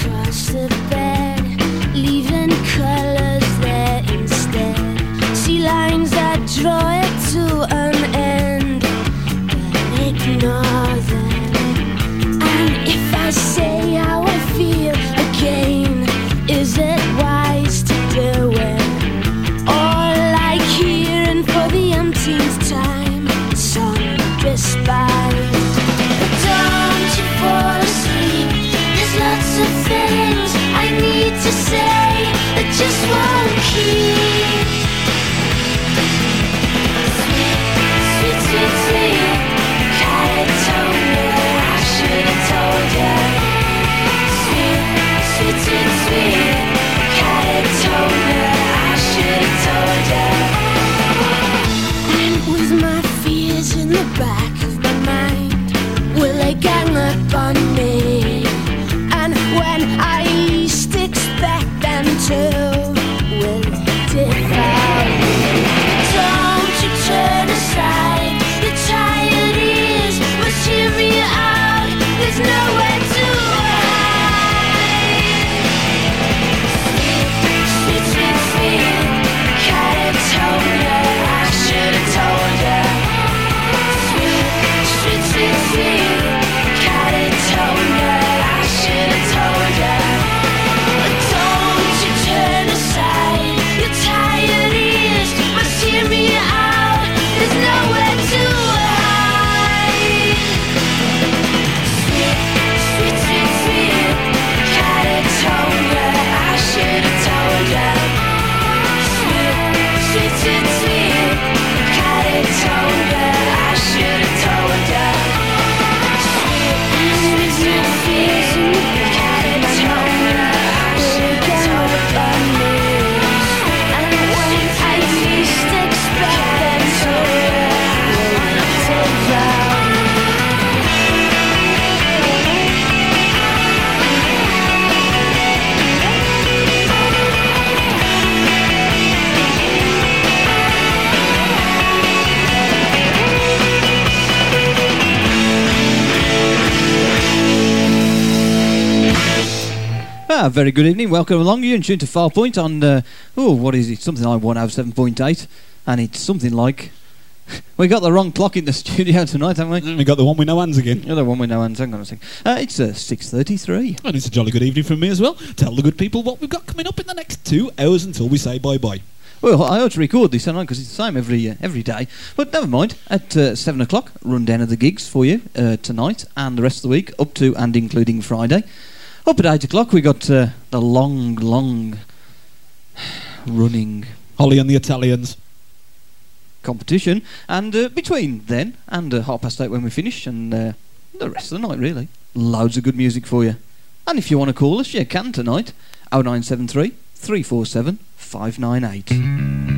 across the bed, leaving colors there instead. See lines that draw it to an end, but ignore them. And if I say how I feel again, is it wise to do it? Or like hearing for the umpteenth time, song despised. But don't you fall asleep, there's lots of things I need to say that just won't keep. Sweet, sweet, sweet, sweet Catatonia, I should have told ya. Sweet, sweet, sweet, sweet Catatonia, I should have told ya. And with my fears in the back of my mind, will they gang up on me? And when I least expect them to, will they devour me? Don't you turn aside, your tired ears must hear me out, there's nowhere to hide. Sweet, sweet, sweet, sweet Catatonia, I should have told ya. Sweet, sweet, sweet, sweet Catatonia, I should have told ya. But don't you turn aside, your tired ears must hear me out, there's nowhere to hide. Sweet, sweet, sweet, sweet Catatonia, I should have told ya. Sweet, sweet, sweet, sweet Catatonia, I should have told ya. Sweet, sweet, sweet, sweet Catatonia, I should have told ya. And when I least expect them to, will devour me. Very good evening, welcome along. You're in tune to Farpoint on, what is it? Something like 1 hour 7.8, and it's something like... we got the wrong clock in the studio tonight, haven't we? We got the one with no hands again. Yeah, the one with no hands, hang on a second. It's 6:33. And it's a jolly good evening from me as well. Tell the good people what we've got coming up in the next 2 hours until we say bye-bye. Well, I ought to record this tonight because it's the same every day. But never mind. At 7 o'clock, rundown of the gigs for you tonight and the rest of the week, up to and including Friday. Up at 8 o'clock, we got the long running Holly and the Italians competition. And between then and 8:30 when we finish, and the rest of the night, really, loads of good music for you. And if you want to call us, you can tonight. 0973 347 598.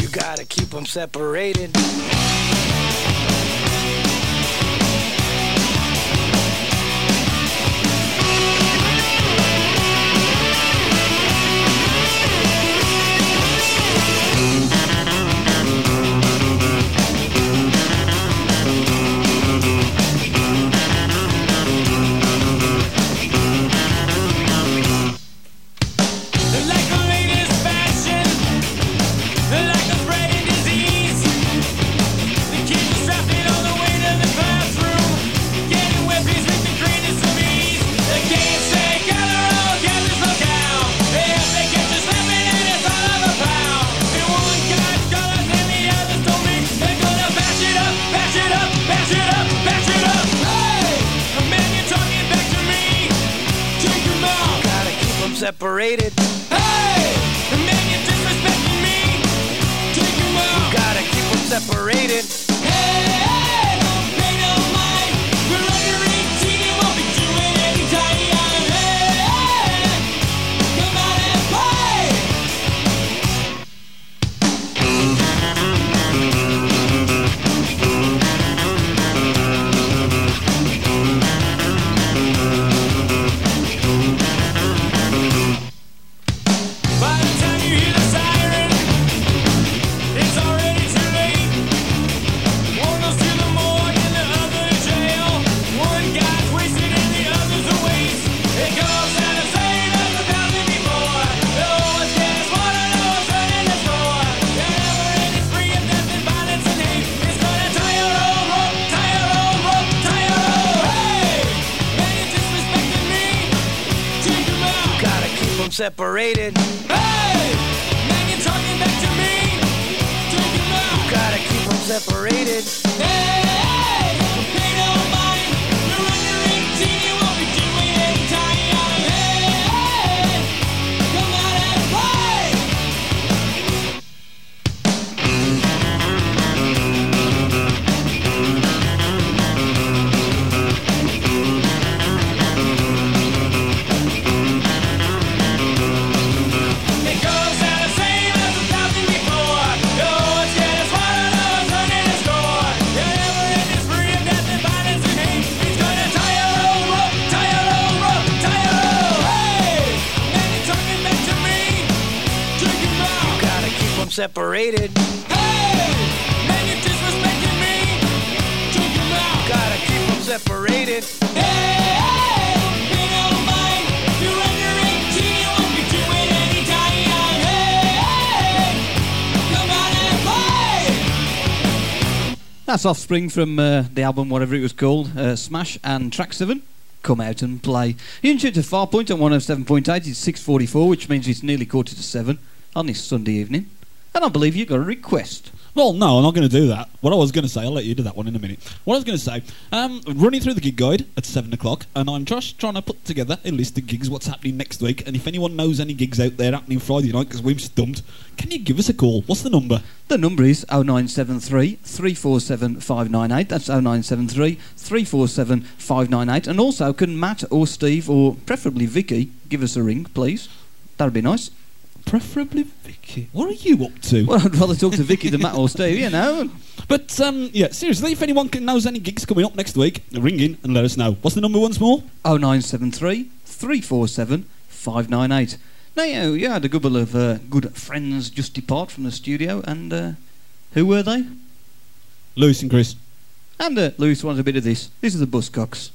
You gotta keep them separated. Separated. Hey, the man you're disrespecting me. Take him out. You gotta keep them separated. Hey, don't pay no mind. We're under 18 and won't be doing any time. Hey, come out and play. Separated. Hey, man, you're talking back to me. Take him out. You gotta keep them separated. Hey, don't pay no mind. You're under 18, you won't be doing any time. Hey, come out and play. Separated. Hey, man, you're disrespecting me. Take him out. Gotta keep them separated. Hey, don't pay no mind. You're under 18, you won't be doing any time. Hey, come out and play. That's Offspring from the album, whatever it was called, Smash, and track 7. Come out and play. You're in tune to Farpoint on 107.8. It's 6:44, which means it's nearly 7:15 on this Sunday evening. And I believe you got a request. Well, no, I'm not going to do that. What I was going to say, I'll let you do that one in a minute. What I was going to say, running through the gig guide at 7 o'clock, and I'm just trying to put together a list of gigs, what's happening next week, and if anyone knows any gigs out there happening Friday night, because we've stumped, can you give us a call? What's the number? The number is 0973 347 598. That's 0973 347 598. And also, can Matt or Steve, or preferably Vicky, give us a ring, please? That would be nice. Preferably Vicky. What are you up to? Well, I'd rather talk to Vicky than Matt or Steve, you know. But, yeah, seriously, if anyone knows any gigs coming up next week, ring in and let us know. What's the number once more? 0973 347 598. Now, you had a couple of good friends just depart from the studio, and who were they? Lewis and Chris. And Lewis wanted a bit of this. This is the Buzzcocks.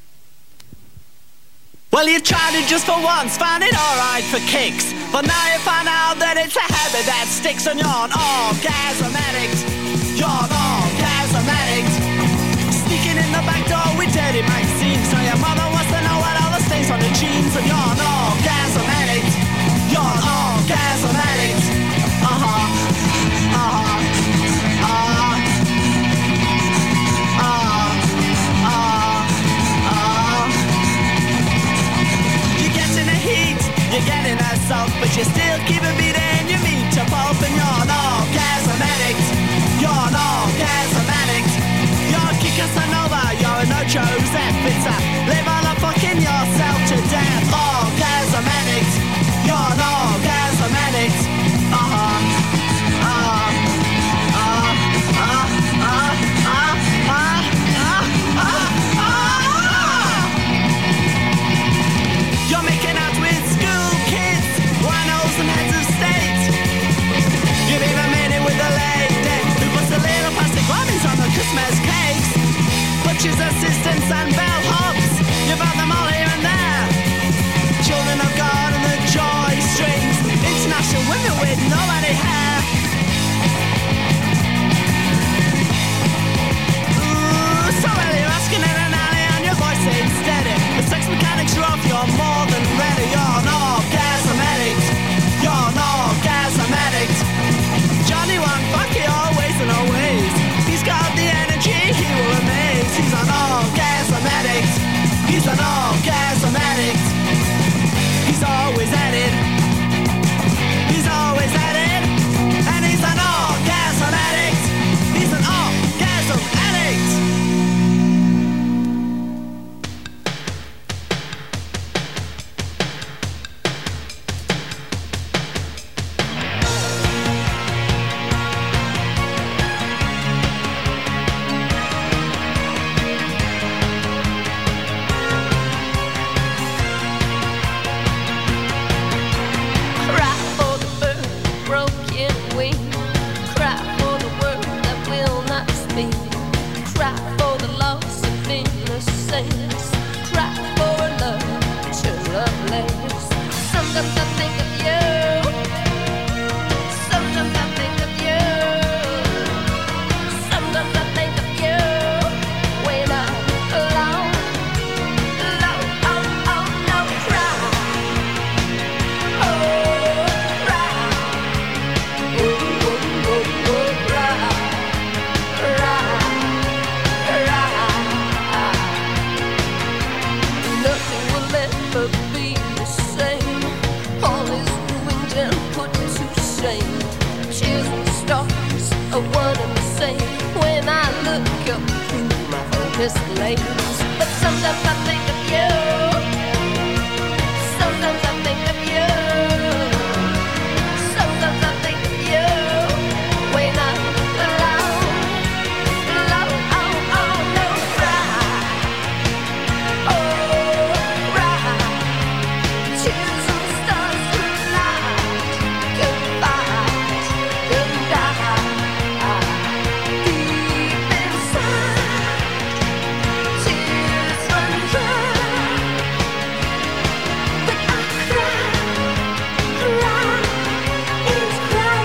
Well, you tried it just for once, found it alright for kicks, but now you find out that it's a habit that sticks, and you're an orgasm addict. You're an orgasm addict. Sneaking in the back door with dirty magazines, so your mother wants to know what all the stains on the jeans, and you're an orgasm addict. You're an orgasm addict. You're getting assault, but you still keep a beat and you meet your pulp, and you're an orgasm addict. You're an orgasm addict. You're a Casanova, you're a no Joseph. It's a live on a fucking yourself to death. Orgasm addict. You're an orgasm addict. miss the lanes. But sometimes I think of you. Sometimes I think of you. Sometimes I think of you. When I'm alone, alone, oh, oh, no, right. Oh, right. Choosing stars to light. Goodbye, good night. Deep inside, tears run dry. But I cry, cry, it's cry,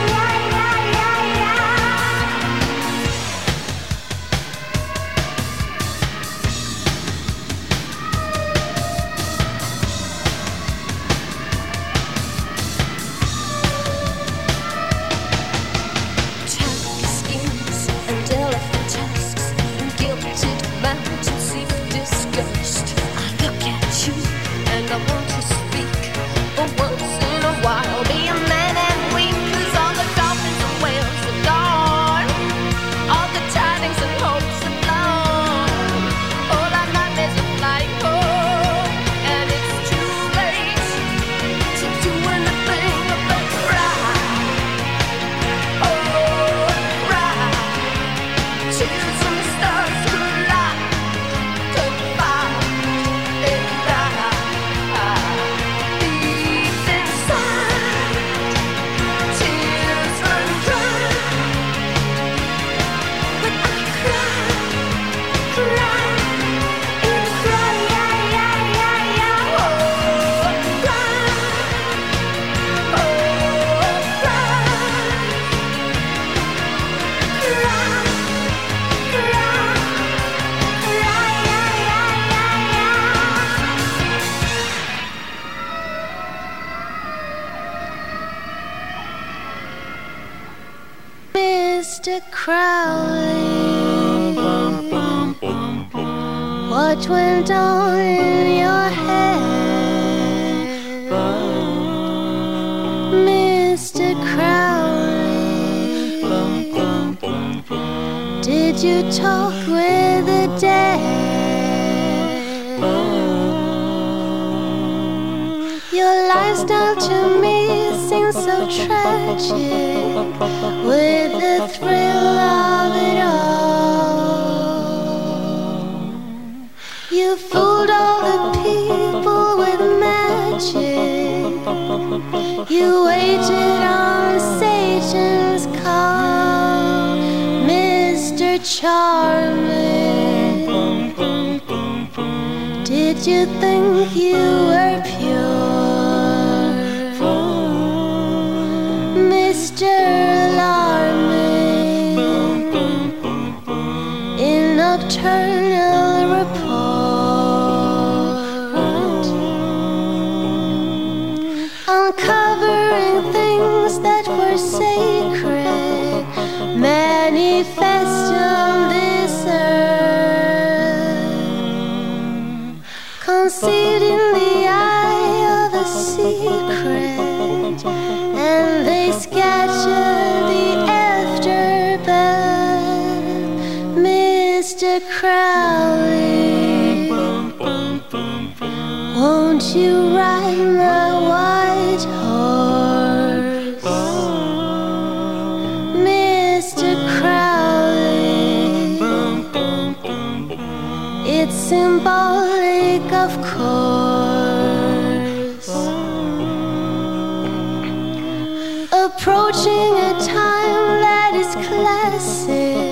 Traffic schemes and elephant tusks and gilded mountains seem disgust. I look at you and I want to speak, but once in a while be a man and weep. 'Cause all the dolphins and whales are gone, all the tidings and hopes are blown, all our nightmares are flying home, and it's too late to do anything but cry. Oh, right. Choose some stars to light, to find it right. Deep inside, tears run dry. But I cry, cry, it's cry, oh, cry, oh, Mr. Crowley, what went on in your head? Mr. Crowley, did you talk with the dead? Your lifestyle to me seems so tragic, with the thrill of it all. You fooled all the people with magic. You waited on Satan's call, Mr. Charming. Did you think you were pure, Mr. Alarming? In nocturnal report, uncovering things that were sacred, manifest on this earth, concealed in the eye of a secret, and they scatter the afterbirth. Mr. Crowley, won't you ride my white horse? Mr. Crowley, it's symbolic, of course, approaching a time that is classic.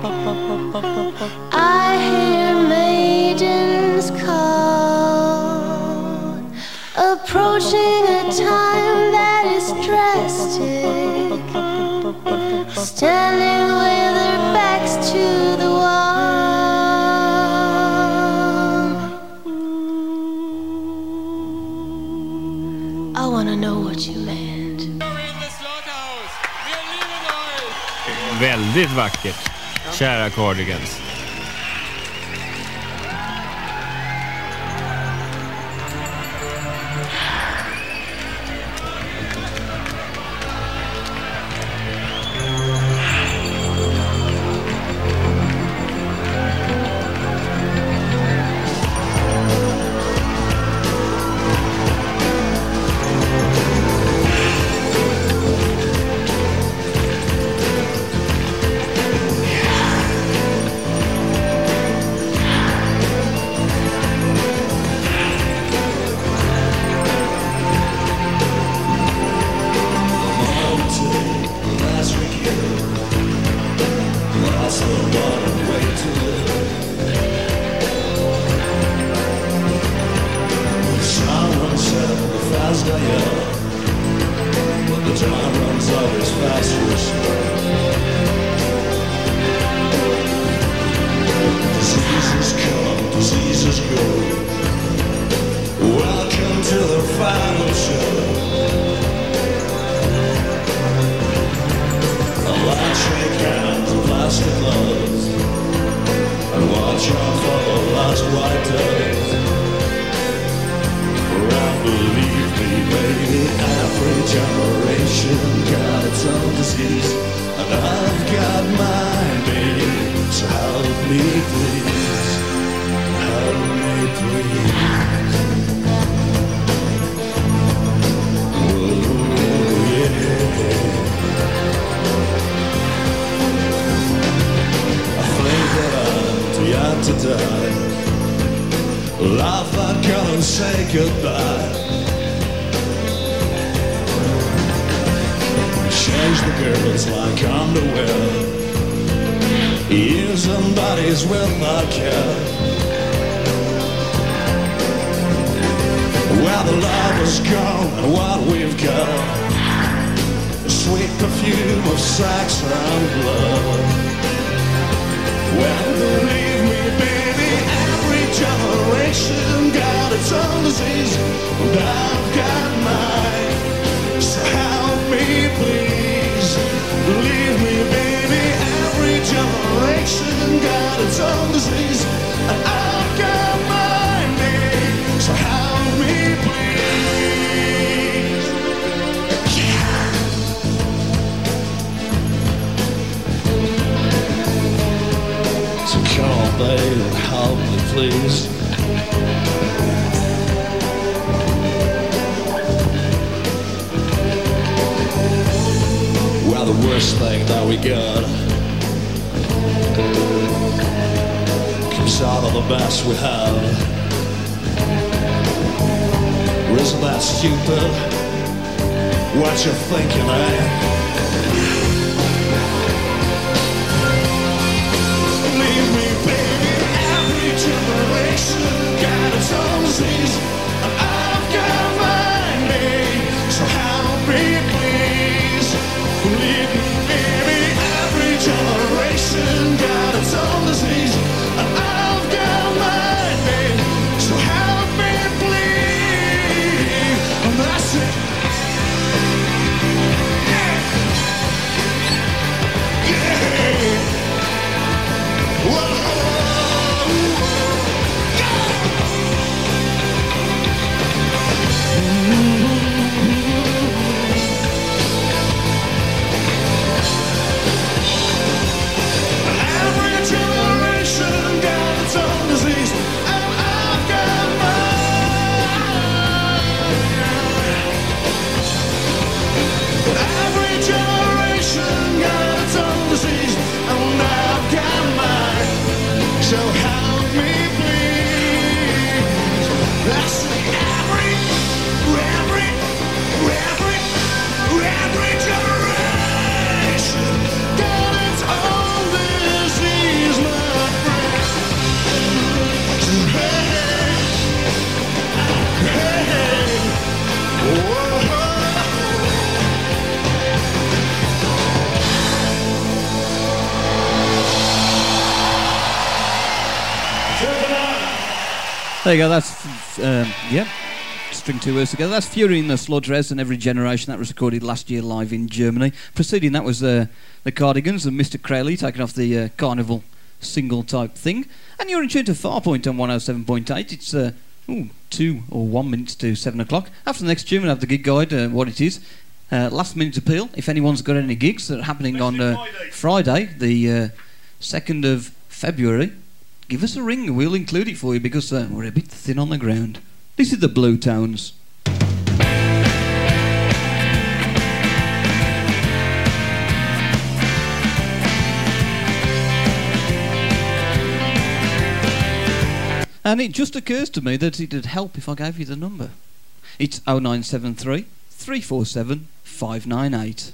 I hear maidens call, approaching a time that is drastic, standing with their backs to the wall. I wanna know what you meant. Väldigt vackert, kära Cardigans. Time runs always faster or slow. Diseases come, diseases go. Welcome to the final show. Lights shake hands of plastic gloves and watch out for the last white doves. Well, believe me, baby, every generation got its own disease, and I've got mine, baby. So help me, please. Help me, please. Oh, yeah. Yet to die. Laugh at God and say goodbye. Change the girls like underwear. Use them bodies without care. Where the love is gone and what we've got, the sweet perfume of sex and blood. Well, believe me, baby, every generation got its own disease, and I've got mine. So help me, please. Believe me, baby, every generation got its own disease, and I've got mine, baby. So help me, please. Yeah. So come on, babe, help me, please. Well, the worst thing that we got comes out of the best we have. Isn't that stupid? What you thinking, eh? Generation got its own disease, and I've got mine, babe. So help me, please. Believe me, baby, every generation got its own disease, and I've got mine, babe. So help me, please. And that's it. Yeah. Yeah. Whoa. So help me, please. That's every generation got its own disease, my friend. So hey, whoa. There you go, that's, string two words together. That's Fury in the Sludge and Every Generation. That was recorded last year live in Germany. Preceding that was the Cardigans and Mr. Crowley taking off the Carnival single type thing. And you're in tune to Farpoint on 107.8. It's 2 or 1 minute to 7 o'clock. After the next tune, we'll have the gig guide, what it is. Last minute appeal. If anyone's got any gigs that are happening on Friday, the 2nd of February, give us a ring. We'll include it for you because we're a bit thin on the ground. This is the Blue Tones. And it just occurs to me that it'd help if I gave you the number. It's 0973 347 598.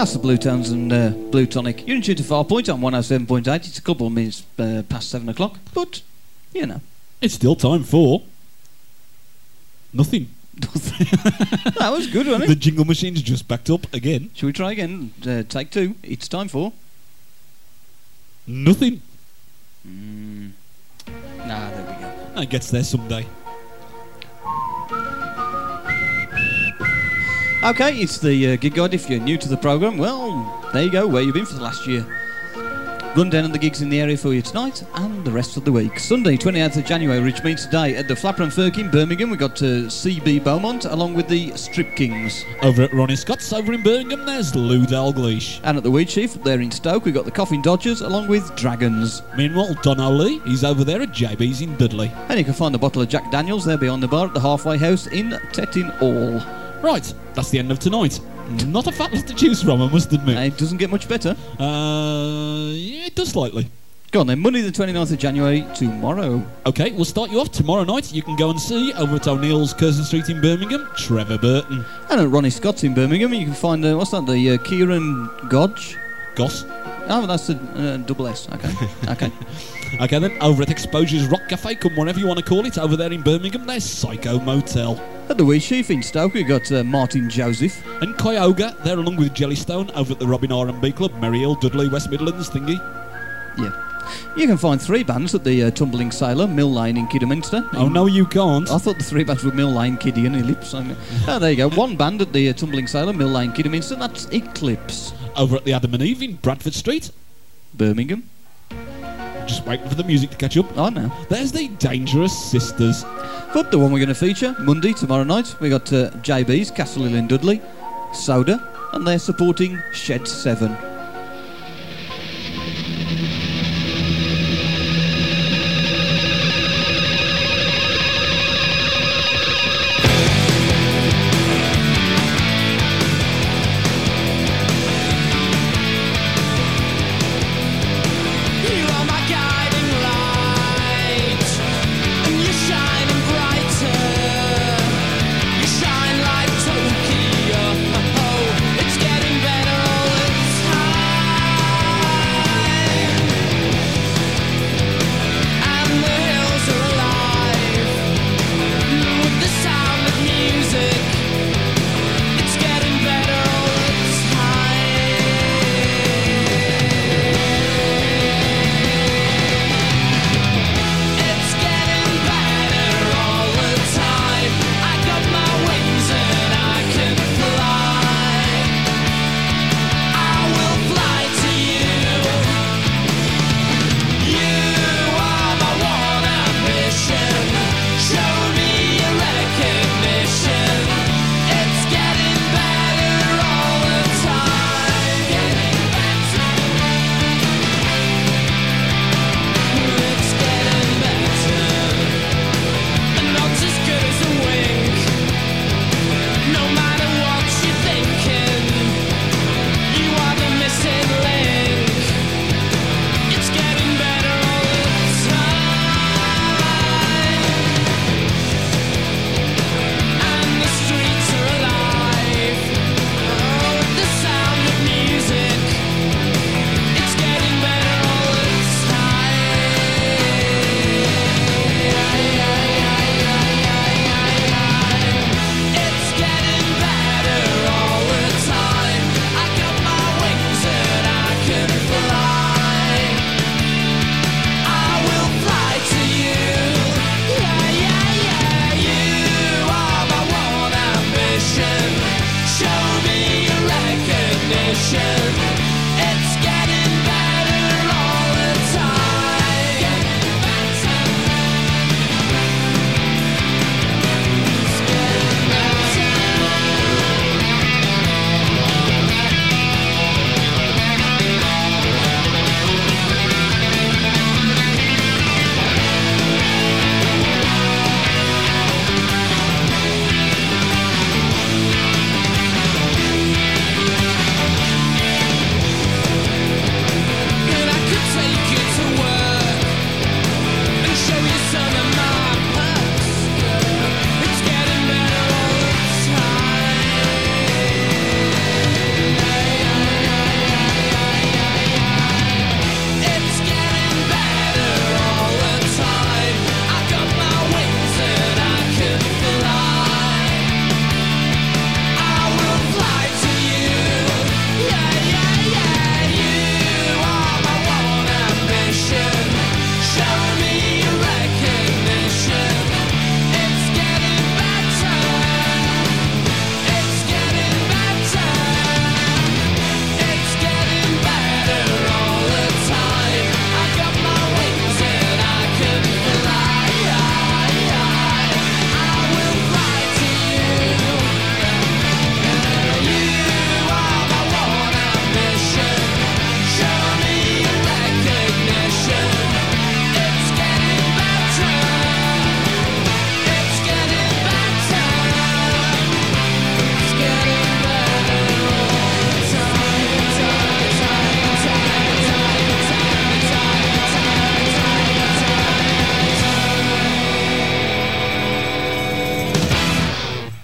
That's the Blue Tones and Blue Tonic. You're in tune to Farpoint on 107.8. It's a couple of minutes past 7 o'clock, but, you know. It's still time for... nothing. That was good, wasn't The it? jingle machine's just backed up again. Shall we try again? Take two. It's time for... Nothing. Nah, there we go. It gets there someday. Okay, it's the Gig Guide. If you're new to the programme, well, there you go, where you've been for the last year. Rundown of the gigs in the area for you tonight and the rest of the week. Sunday, 28th of January, which means today, at the Flapper and Firkin, Birmingham, we've got CB Beaumont, along with the Strip Kings. Over at Ronnie Scott's over in Birmingham, there's Lou Dalgleish. And at the Weed Chief, there in Stoke, we've got the Coffin Dodgers, along with Dragons. Meanwhile, Don O'Lee, he's over there at JB's in Dudley. And you can find the bottle of Jack Daniels there behind the bar at the Halfway House in Tettin Hall. Right, that's the end of tonight. Not a fat lot to choose from, I must admit. It doesn't get much better. Yeah, it does slightly. Go on then, Monday the 29th of January, tomorrow. Okay, we'll start you off tomorrow night. You can go and see, over at O'Neill's Curzon Street in Birmingham, Trevor Burton. And at Ronnie Scott's in Birmingham, you can find, the Kieran Godge? Goss. Oh, that's a double S. Okay. Okay. Okay then, over at Exposure's Rock Cafe, come whatever you want to call it, over there in Birmingham, there's Psycho Motel. At the Wee Sheaf in Stoke, we've got Martin Joseph. And Cuyahoga, they're along with Jellystone, over at the Robin R&B Club, Merrihill, Dudley, West Midlands thingy. Yeah. You can find 3 bands at the Tumbling Sailor, Mill Lane in Kidderminster. Oh, no, you can't. I thought the 3 bands were Mill Lane, Kiddy and Ellipse. Oh, there you go. 1 band at the Tumbling Sailor, Mill Lane, Kidderminster, that's Eclipse. Over at the Adam and Eve in Bradford Street. Birmingham. Just waiting for the music to catch up. Oh, no. There's the Dangerous Sisters. But the one we're going to feature, Monday, tomorrow night, we got JB's, Castle Hill in Dudley, Soda, and they're supporting Shed 7. You are my guiding light, and you're shining brighter. You shine like Tokyo. It's getting better all the time.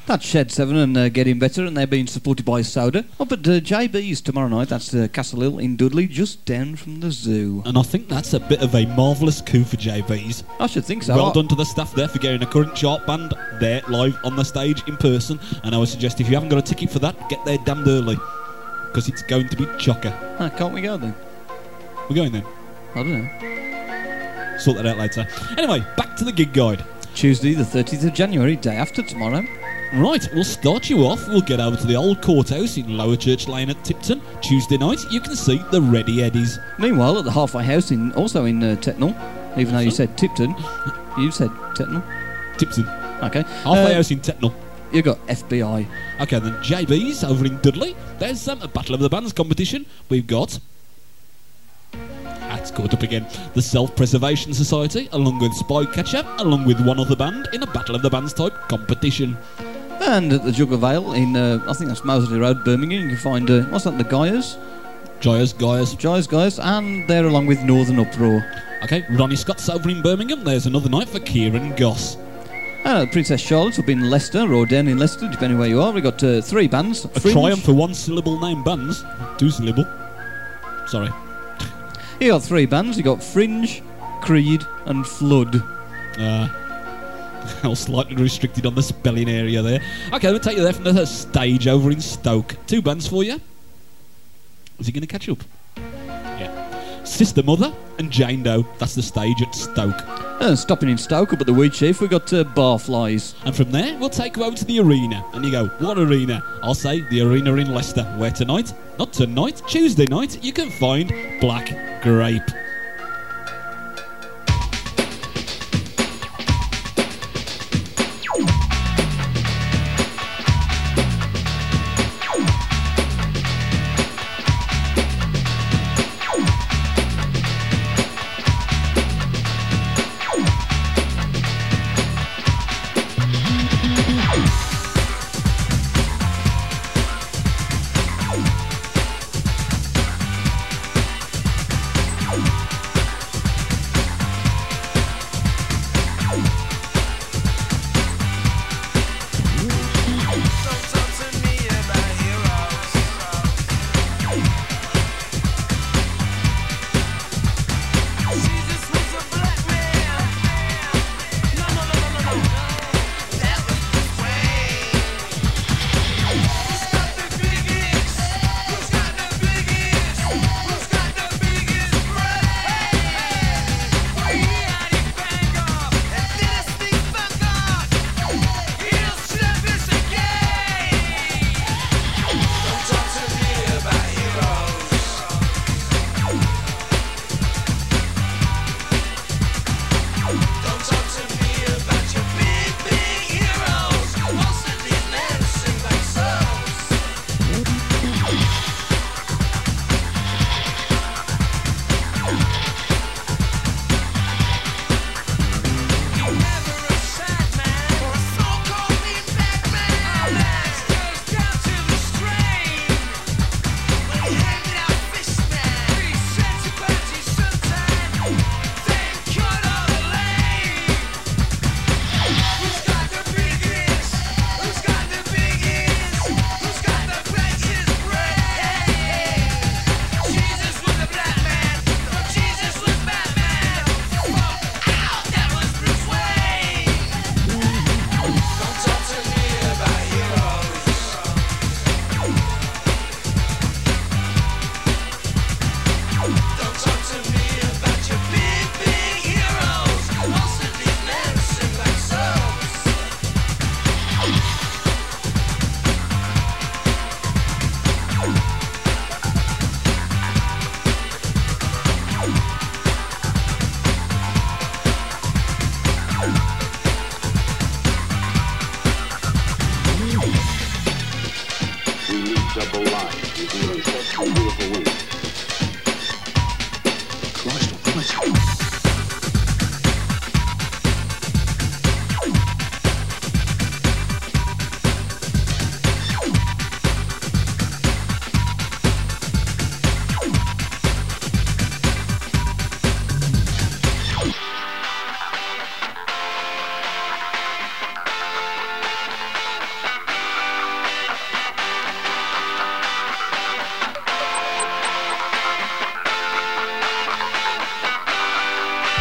That's Shed 7 and Getting Better, and they're being supported by Soda. Up at JB's tomorrow night, that's Castle Hill in Dudley, just down from the zoo. And I think that's a bit of a marvellous coup for JB's. I should think so. Well done to the staff there for getting a current chart band there live on the stage in person. And I would suggest if you haven't got a ticket for that, get there damned early, because it's going to be chocker. Can't we go then? We're going then. I don't know. Sort that out later. Anyway, back to the gig guide. Tuesday the 30th of January, day after tomorrow. Right, we'll start you off. We'll get over to the old courthouse in Lower Church Lane at Tipton. Tuesday night, you can see the Ready Eddies. Meanwhile, at the Halfway House, also in Tetnall, even though you said Tipton, you said Tetnall. Tipton. Okay. Halfway House in Tetnall. You got FBI. Okay, then JB's over in Dudley. There's a Battle of the Bands competition. We've got... That's caught up again. The Self-Preservation Society, along with Spycatcher, along with one other band in a Battle of the Bands type competition. And at the Jug of Ale in, I think that's Moseley Road, Birmingham, you can find, what's that, the Guyers? Guyers, and they're along with Northern Uproar. Okay, Ronnie Scott's over in Birmingham. There's another night for Kieran Goss. Princess Charlotte's up in Leicester, or down in Leicester, depending where you are. We've got 3 bands. A triumph for one-syllable name bands. 2-syllable. Sorry. You got 3 bands. You got Fringe, Creed, and Flood. I was slightly restricted on the spelling area there. Okay, we'll take you there from the stage over in Stoke. 2 bands for you. Is he going to catch up? Yeah. Sister Mother and Jane Doe. That's the stage at Stoke. Stopping in Stoke up at the Weed Chief, we've got Barflies. And from there, we'll take you over to the arena. And you go, what arena? I'll say the arena in Leicester, where tonight, not tonight, Tuesday night, you can find Black Grape.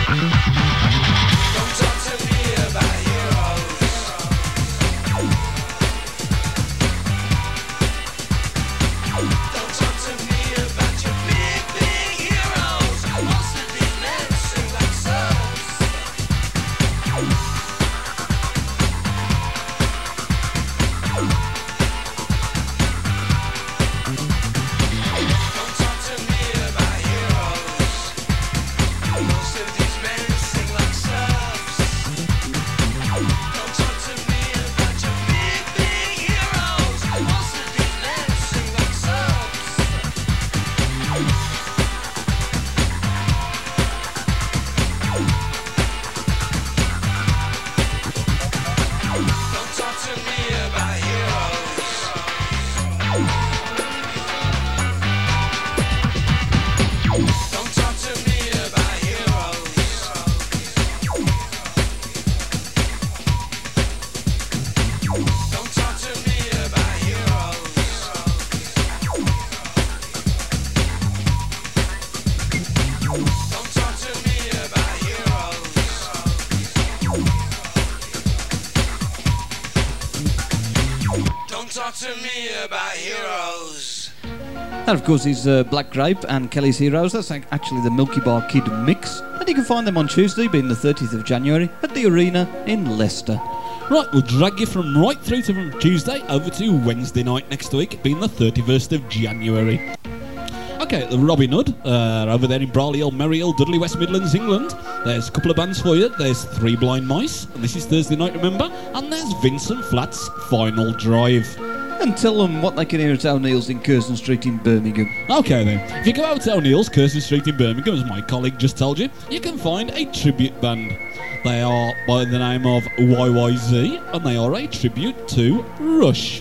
Talk to me about heroes. That, of course, is Black Grape and Kelly's Heroes. That's actually the Milky Bar Kid mix. And you can find them on Tuesday, being the 30th of January, at the Arena in Leicester. Right, we'll drag you from right through to from Tuesday over to Wednesday night next week, being the 31st of January. Okay, the Robin Hood, over there in Brawley Hill, Merry Hill, Dudley, West Midlands, England. There's a couple of bands for you. There's Three Blind Mice, and this is Thursday night, remember? And there's Vincent Flat's Final Drive. And tell them what they can hear at O'Neill's in Curzon Street in Birmingham. Okay then, if you go out to O'Neill's, Curzon Street in Birmingham, as my colleague just told you, you can find a tribute band. They are by the name of YYZ, and they are a tribute to Rush.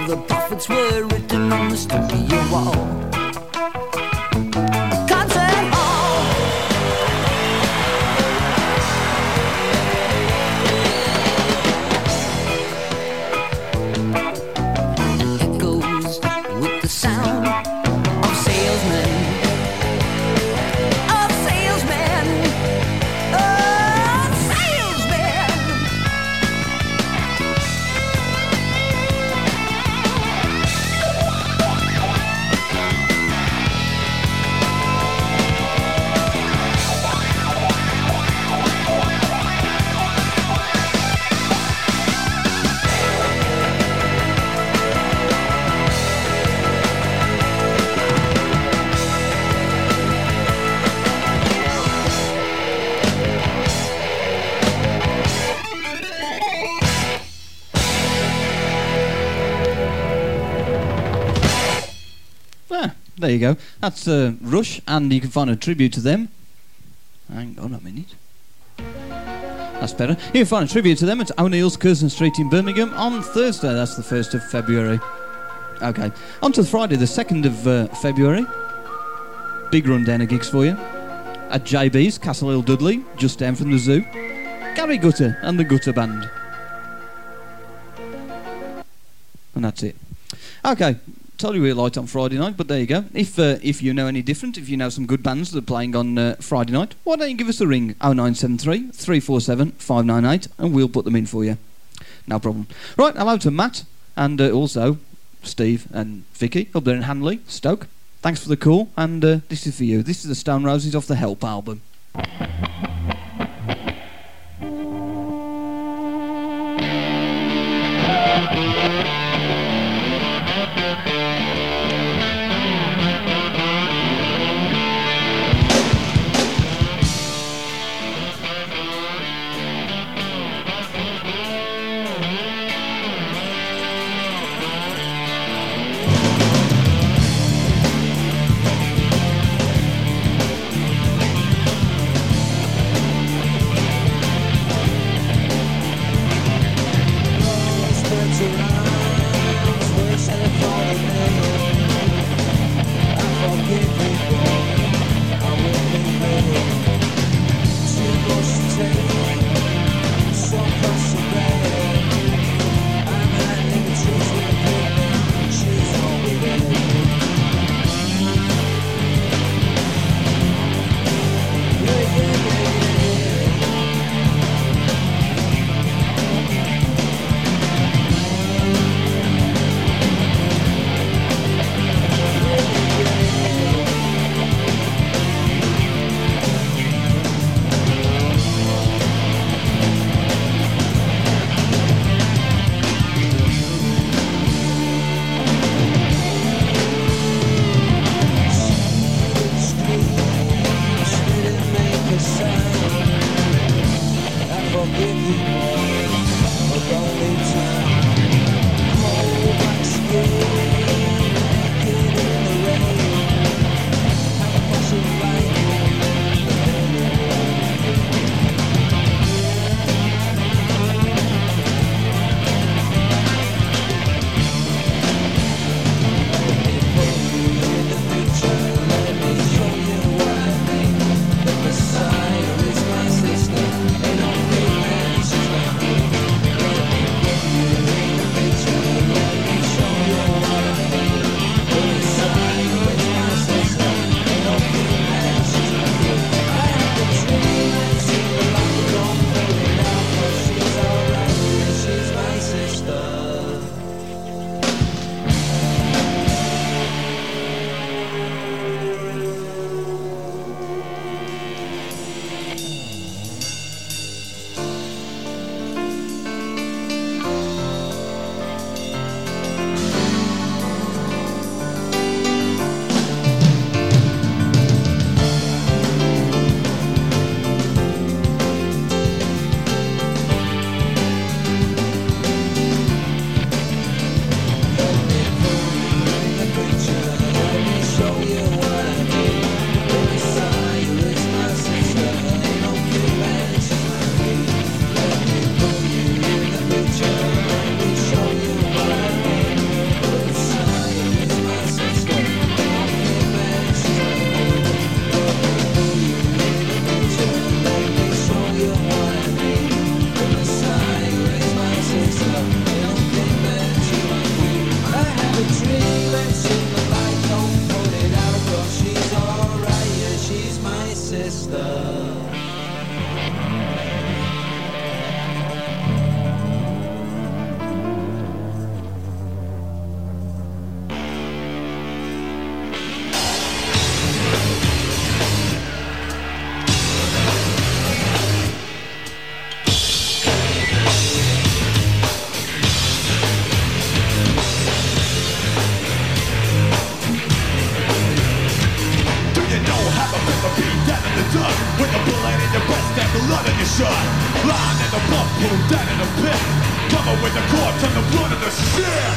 of the prophets were written on the studio wall. Concert hall. Echoes with the sound of salesmen. Of salesmen. Of salesmen. There you go. That's Rush, and you can find a tribute to them. Hang on a minute. That's better. You can find a tribute to them at O'Neill's, Curzon Street in Birmingham on Thursday. That's the 1st of February. Okay. On to Friday, the 2nd of February. Big rundown of gigs for you. At JB's, Castle Hill, Dudley, just down from the zoo. Gary Gutter and the Gutter Band. And that's it. Okay. Told you we were light on Friday night, but there you go. If you know any different, if you know some good bands that are playing on Friday night, why don't you give us a ring, 0973 347 598, and we'll put them in for you. No problem. Right, hello to Matt, and also Steve and Vicky up there in Hanley, Stoke. Thanks for the call, and this is for you. This is the Stone Roses off the Help album.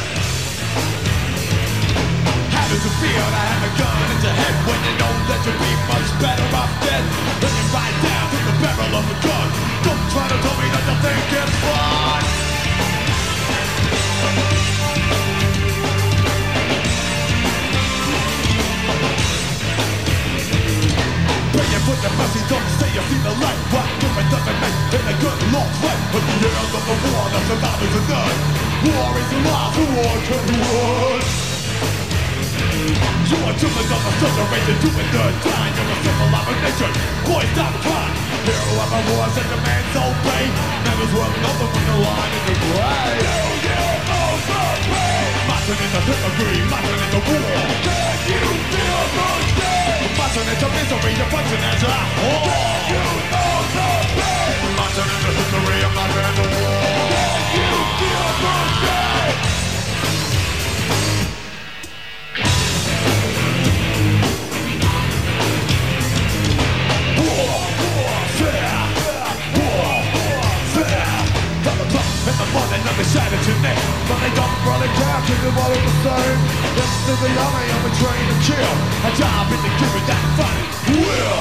How does it feel to have a gun in your head when you know that you'd be much better off dead? Looking right down to the barrel of the gun. Don't try to tell me that you think it's fun. Pay your foot the mercy, don't say you see the light. What difference does it make in a good long fight? But the years of the war, the survivors are done. War is alive, the war can be won. You are children of a cigarette, doing the time. You're a simple abomination. Boys, stop crying. Hero of a war, set the man's obey. Never's worth nothing when the line is the grave. Marching in the history, marching in the war. Can you feel the pain? Marching into misery, you're punching as a whore. Can you know the pain? Marching in the history, I'm marching in the war. Can you feel the pain? In the morning, let me shout at your neck. But they don't really care, cause they're all the same. This is the army, I'm a trained to kill. A job is to give it that funny will.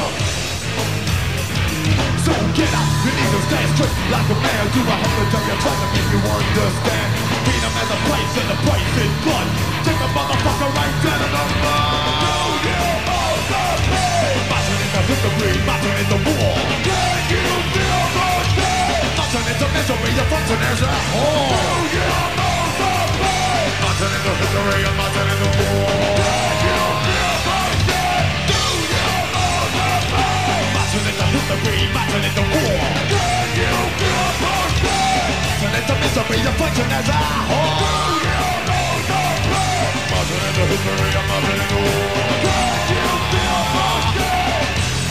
So get up, you need to stay straight like a man. Do I have to tell you, try to make you understand? Beat them as a place, and the place is blood. Take a motherfucker right down in the mud. Do you know the pain? Marching in the history, marching in the war. Can you feel the pain? Marching into misery, you're function as a whore. Do you know the pain? Marching into history, you're marching in the war. Can you feel the pain? Do you know the pain? Marching into history, marching in the war. Can you feel the pain? Marching into misery, you're function as a whore. Do you know the pain? Marching into history, you're marching in the war. Can you feel the pain?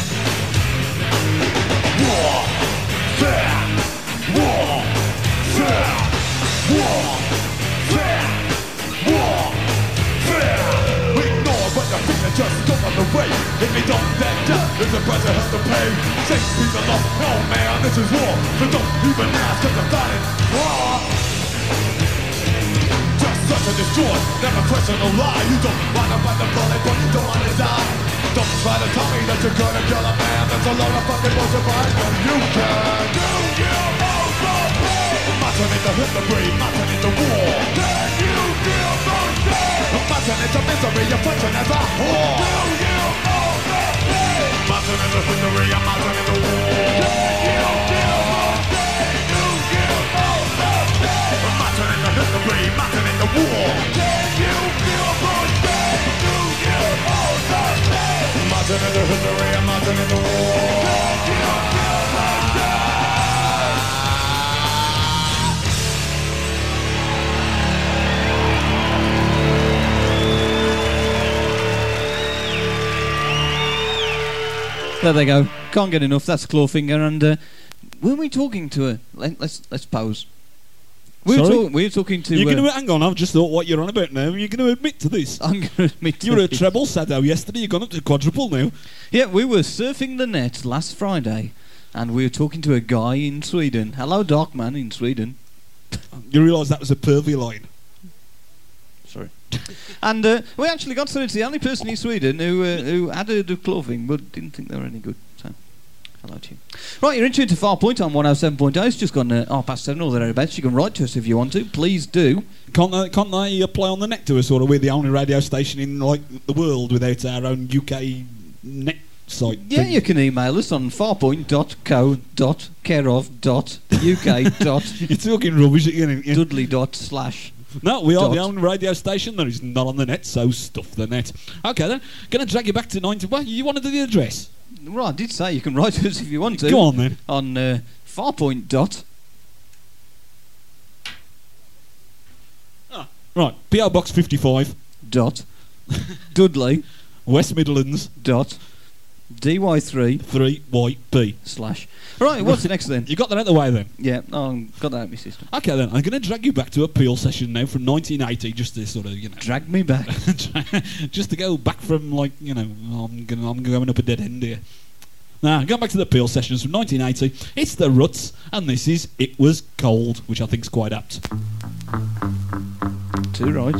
War, fear. War, fear, war, fear, war, fear. Ignore what the fear, just go on the way. If you don't, then death is the price you have to pay. Six people lost, no man, this is war. So don't even ask, cause I'm fighting war. Just such a destroy, never question a lie. You don't wanna fight the bullet, but you don't wanna die. Don't try to tell me that you're gonna kill a man. That's a load of fucking bullshit, but I know you can. Do you know the pain? Marching into history, marching into war. Can you feel the pain? Marching into misery, you're punching as a whore. Do you know the pain? Marching into history, I'm marching into war. Can you feel the pain? Do you know the pain? Marching into history, marching into war. Can you feel the pain? Do you know the pain? Marching into history, I'm marching into war. Can you feel the pain? There they go. Can't get enough. That's Clawfinger. And weren't we talking to her? Let's pause. We were talking to. You're going to hang on. I've just thought what you're on about now. You're going to admit to this. I'm going to admit to You were a this. treble Sado yesterday. You've gone up to quadruple now. Yeah, we were surfing the net last Friday, and we were talking to a guy in Sweden. Hello, Darkman in Sweden. You realise that was a pervy line. Sorry. And we actually got through. It's the only person in Sweden who had heard of Clothing but didn't think they were any good. So, hello to you. Right, you're in tune to Farpoint on 107.0. It's just gone 7:30 or thereabouts. You can write to us if you want to. Please do. Can't they play on the net to us? Or are we the only radio station in like the world without our own UK net site? Yeah, thing? you can email us on farpoint.co.careof.uk. You're talking rubbish again. Yeah. Dudley / No, we are Dot. the only radio station that is not on the net, so stuff the net. Okay then, going to drag you back to 90. What, you want to do the address? Right, I did say you can write to us if you want to. Go on then. On farpoint. Right, PO Box 55, Dudley. West Midlands, DY3 3YP. / Right, what's the next then? You got that out of the way then? Yeah, got that out of my system. Okay then, I'm going to drag you back to a Peel session now from 1980, just to sort of, Drag me back. just to go back from like, I'm going up a dead end here. Now, going back to the Peel sessions from 1980, it's the Ruts, and this is It Was Cold, which I think's quite apt. Too right.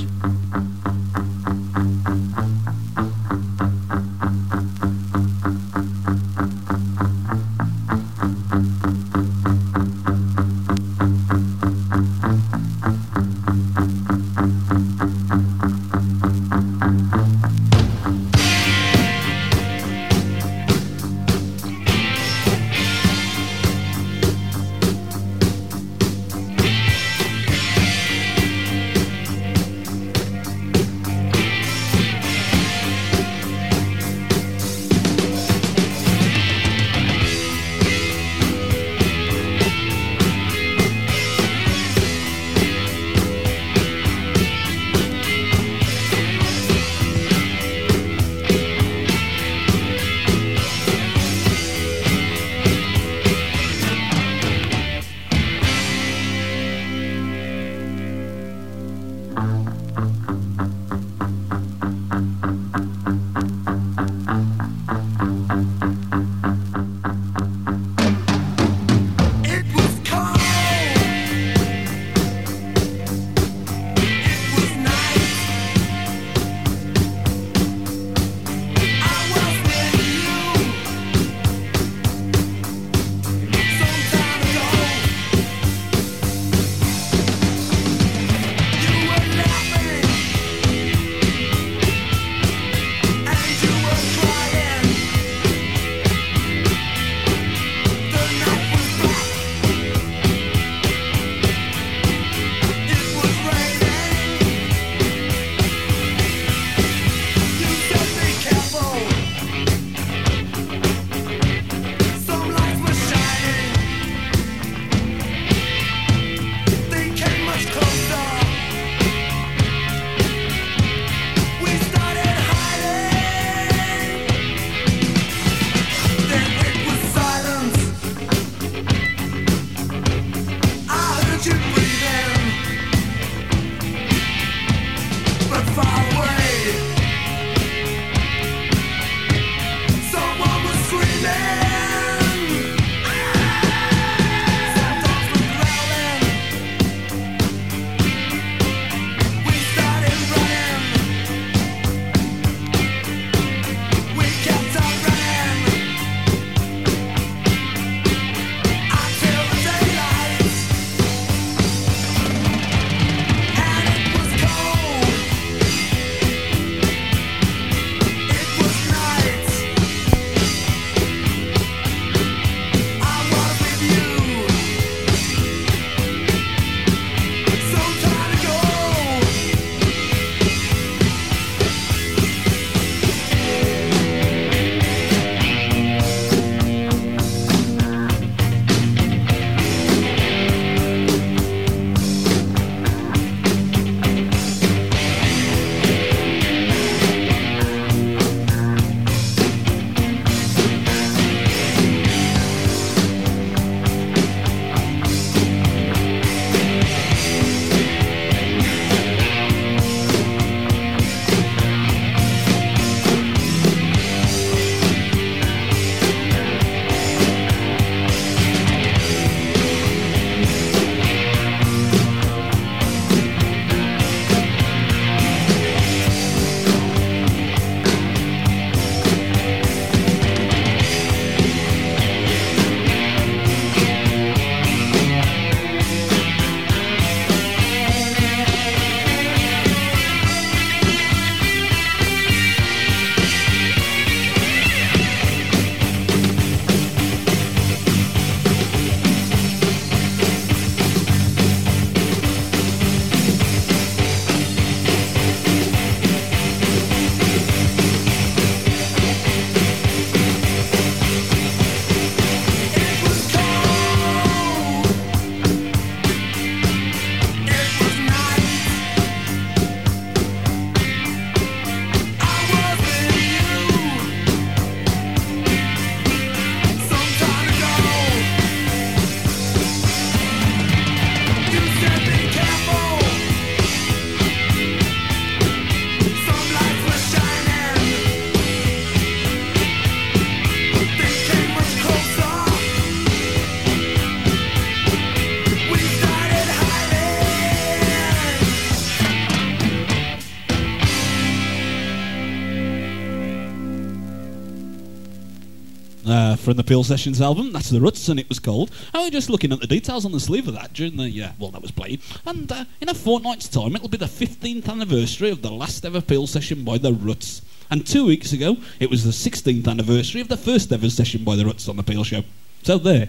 from the Peel Sessions album. That's The Ruts, and it was called. I was just looking at the details on the sleeve of that during the that was played. And in a fortnight's time, it'll be the 15th anniversary of the last ever Peel session by The Ruts. And 2 weeks ago, it was the 16th anniversary of the first ever session by The Ruts on the Peel Show. So there.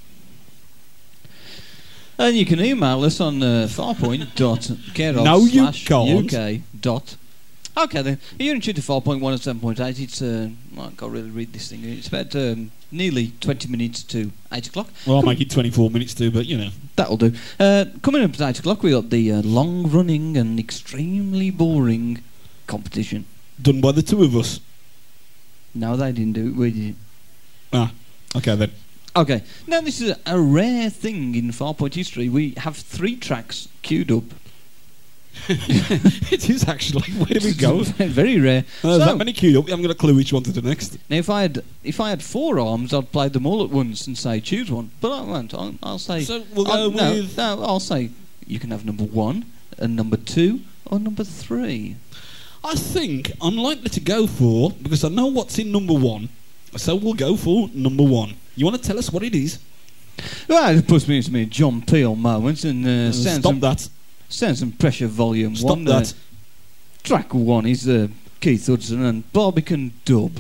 And you can email us on farpoint.care.uk. No, you can't. Okay then. You're in tune to 4.1 and 7.8. It's I can't really read this thing. It's about nearly 20 minutes to 8 o'clock. Well, I'll make it 24 minutes too, but you know. That'll do. Coming up at 8 o'clock, we got the long-running and extremely boring competition. Done by the two of us. No, they didn't do it. We did. Ah, okay then. Okay. Now, this is a rare thing in Farpoint history. We have 3 tracks queued up. It is actually. Where do we go? Very rare. There's that many queued up. We haven't got a clue which one to do next. Now, if I had 4 arms, I'd play them all at once and say choose one. But I won't. I'll say. So we'll go with. No, I'll say you can have number 1 and number 2 or number 3. I think I'm likely to go for, because I know what's in number 1, so we'll go for number 1. You want to tell us what it is? Well, it puts me into me John Peel moments and Stop that. Sounds some Pressure Volume Stop 1. that. Track 1 is Keith Hudson and Barbican Dub.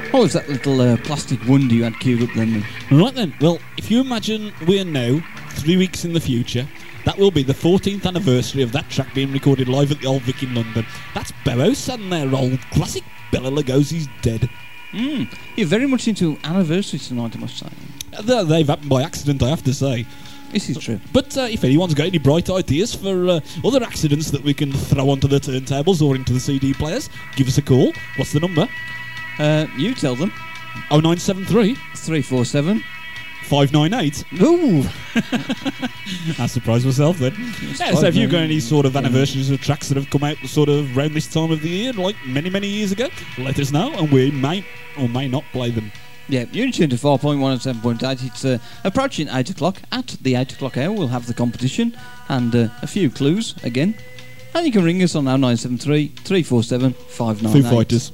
What was that little plastic wonder you had queued up then? Right then, well, if you imagine we're now 3 weeks in the future, that will be the 14th anniversary of that track being recorded live at the Old Vic in London. That's Beros and their old classic Bela Lugosi's Dead. You're very much into anniversaries tonight, I must say. They've happened by accident, I have to say. This is true. But if anyone's got any bright ideas for other accidents that we can throw onto the turntables or into the CD players, give us a call. What's the number? You tell them. 0973 347. 598. Ooh! I surprised myself then. Yeah, so if you've got any sort of anniversaries of tracks that have come out sort of around this time of the year, like many, many years ago, let us know and we may or may not play them. Yeah, you're in tune to 4.1 and 7.8. It's approaching 8 o'clock. At the 8 o'clock hour, we'll have the competition and a few clues again. And you can ring us on 0973 347 598. Foo Fighters.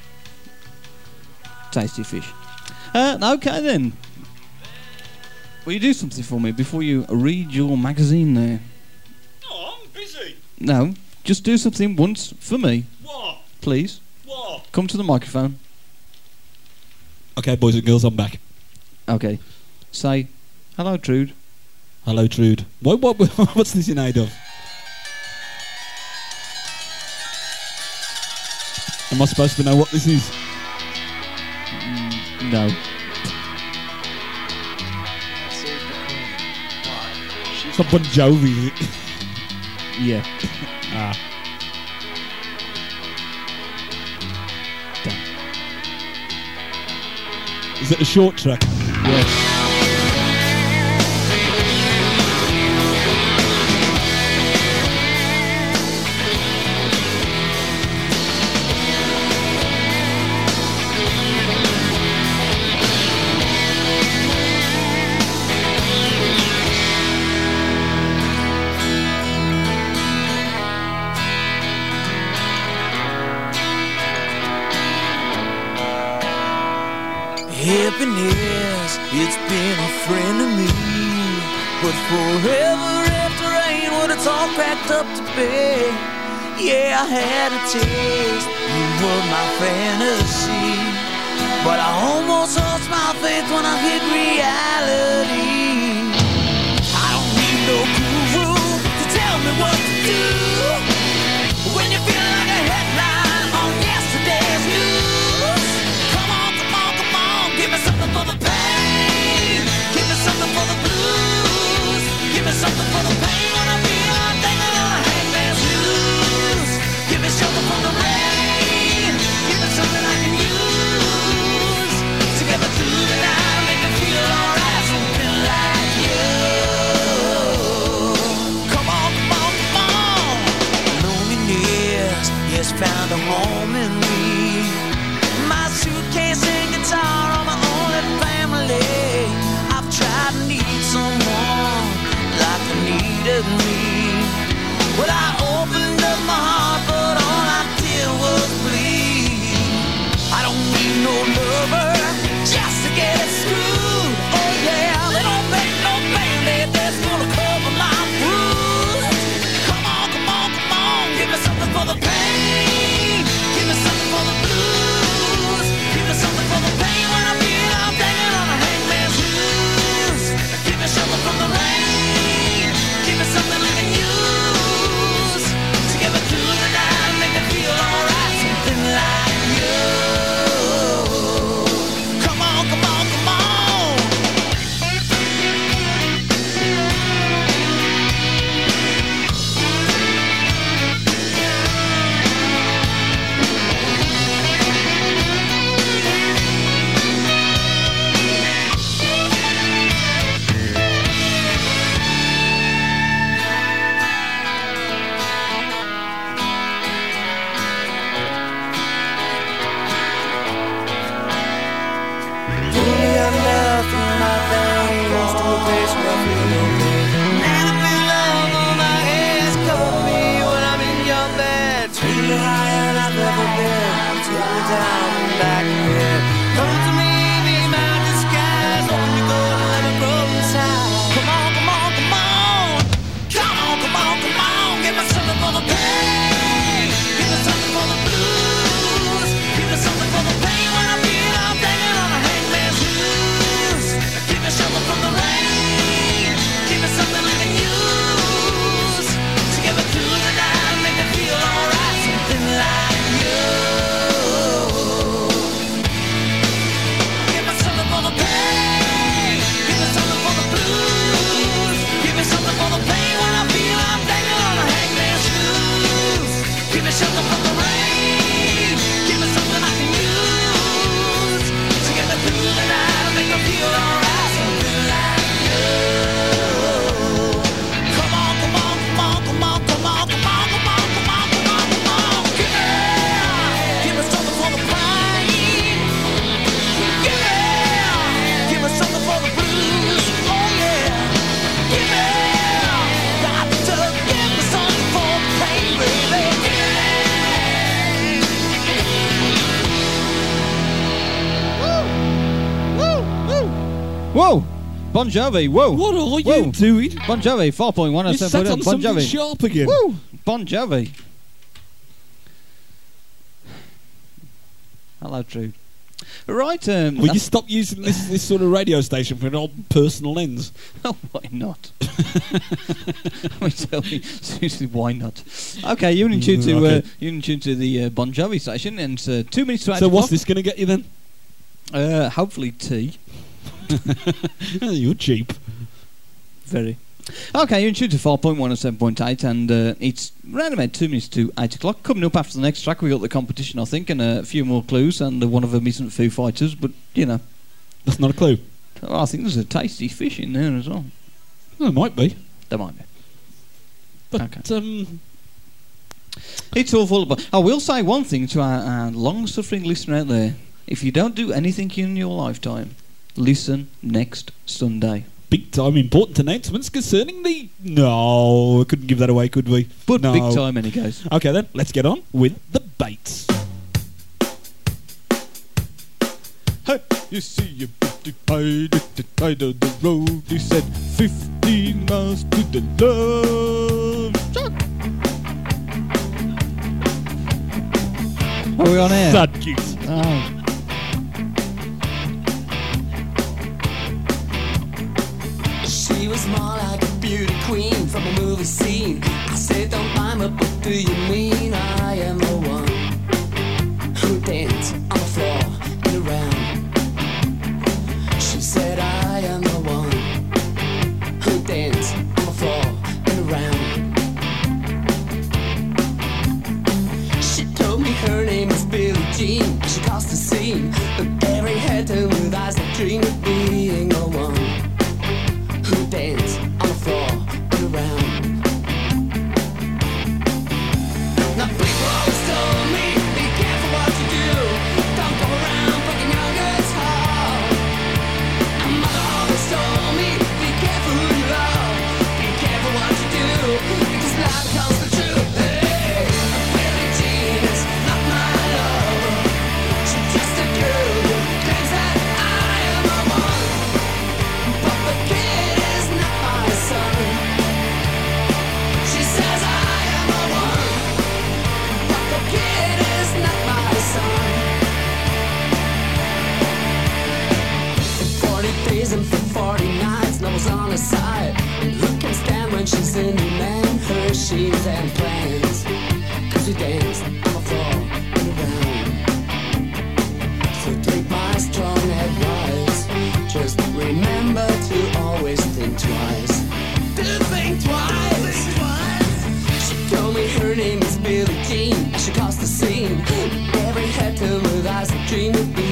Tasty fish. Okay then. Will you do something for me before you read your magazine there? Oh, I'm busy. No, just do something once for me. What? Please. What? Come to the microphone. Okay, boys and girls, I'm back. Okay. Say, hello, Trude. Hello, Trude. What's this in aid of? Am I supposed to know what this is? No. It's not Bon Jovi, is it? Yeah. Ah. Is it a short track? Yes. Happiness, it's been a friend to me. But forever after rain, when it's all cracked up to be. Yeah, I had a taste, you were my fantasy. But I almost lost my faith when I hit reality. I don't need no guru to tell me what to do. When you feel like a headline on yesterday's news. Come on, come on, come on, give me something for the pain. Give me something for the blues. Give me something for the pain when I feel thinking on a hangman's noose. Give me shelter from the rain. Give me something I can use to get me through the night and make me feel alright. Whoa! Bon Jovi, whoa! What are Whoa. you doing? Bon Jovi, 4.1 You sat on Bon something Jovi. sharp again. Woo! Bon Jovi. Hello, Trude. Right, Will you stop using this sort of radio station for an old personal ends? oh, why not? I mean, tell me, seriously, why not? Okay, you're in tune to Okay. the Bon Jovi station, and 2 minutes to 8 So what's o'clock. this going to get you then? Hopefully tea. You're cheap. Very. Okay, you're in tune to 4.1 and 7.8, and it's round about 2 minutes to 8 o'clock. Coming up after the next track, we got the competition, I think, and a few more clues, and one of them isn't Foo Fighters, but, you know. That's not a clue. I think there's a tasty fish in there as well. Well, it might be. There might be. But, Okay. It's all full of... I will say one thing to our long-suffering listener out there. If you don't do anything in your lifetime, listen next Sunday. big time important announcements concerning the... No, we couldn't give that away, could we? But No. big time any case. Okay then, let's get on with the Bates. Hey, you see you tied at the side of the road. He said 15 miles to the love. Are we on air? Sad cute. Oh. She was more like a beauty queen from a movie scene. I said, don't mind, but what do you mean? I am the one who danced on the floor and around. She said, I am the one who danced on the floor and around. She told me her name is Billie Jean. She caused a scene, but every head turned with eyes that dream of being the one who dance on the floor and around. Now people always told me, be careful what you do. Don't go around breaking your girl's heart. And mother always told me, be careful who you love. Be careful what you do, because life becomes the truth. Hey, Billie Jean is not my love. She's just a girl who claims that I am the one. But the kid is not my son. She says I am the one, but the kid is not my son. For 40 days and for 40 nights, love was on her side. And who can stand when she's in demand? Her sheaves and plans, 'cause we danced on the floor and around. So take my strong advice, just remember to always think twice. Do think twice. She told me her name is Billie Jean. She caused the scene. Every head turned with eyes that dream of being